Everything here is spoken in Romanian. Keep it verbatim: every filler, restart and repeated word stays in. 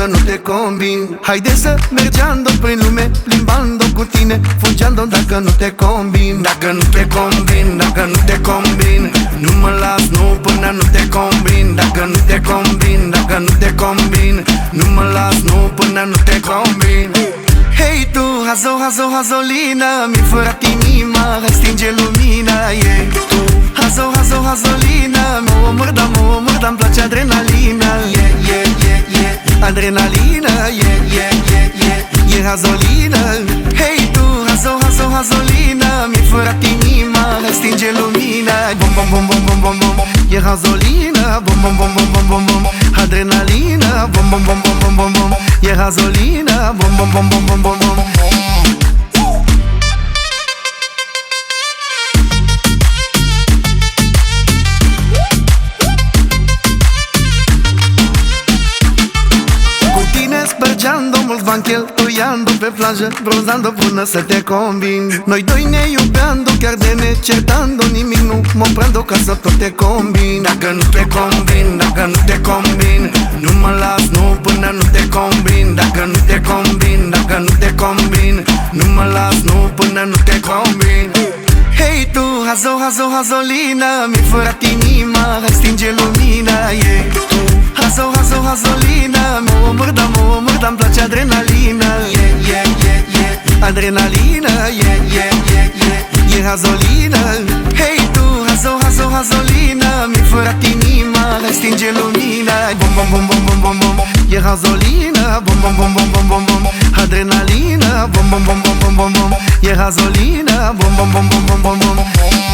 dacă nu te combin. Haide să mergeando prin lume, plimbando cu tine, fugeando dacă nu te combin. Dacă nu te combin, dacă nu te combin, nu mă las, nu până nu te combin. Dacă nu te combin, dacă nu te combin, nu mă las, nu până nu te combin. Hei tu, hazo, hazo, hazolina, mi-ai furat inima, hai stinge lumina, yeah. Tu, hazo, hazo, hazolina, mă omor, da, mă omor, da-mi place adrenalina, yeah, yeah, yeah, yeah. Adrenalina, yeah, yeah, yeah, yeah. E hazolina. Hei tu, hazo, hazo, hazolina, mi-ai furat inima, hai stinge lumina, bom, bom, bom, bom, bom, bom, bom. E hazolina, bom, bom, bom, bom, bom, bom, bom. Adrenalina, bom, bom, bom, bom, bom, bom, bom. E hazolina, bom, bom, bom, bom, bom, bom, bom. Spărgeando mulți bani cheltuiando pe plajă, bronzando până să te combin. Noi doi ne iubeando, chiar de ne certando, nimic nu mă prendo ca să tot te combin. Dacă nu te combin, dacă nu te combin, nu mă las, nu până nu te combin. Dacă nu te combin, dacă nu te combin, nu mă las, nu până nu te combin. Hei tu, hazo, hazo, hazolina, mi-ai furat inima, hai stinge lumina, yeah. Tu, hazo, hazo, hazolina, mă omor, da, mă omor, da-mi place adrenalina, yeah, yeah, yeah, yeah. Adrenalina, yeah, yeah, yeah, yeah. E hazolina. Hei tu, hazo, hazo, hazolina, mi-ai furat inima, hai stinge lumina, bom, bom, bom, bom, bom, bom, bom. E hazolina, bom, bom, bom, bom, bom, bom, bom. Adrenalina, bom, bom, bom, bom, bom, bom, bom. E hazolina, bom, bom, bom, bom, bom, bom, bom.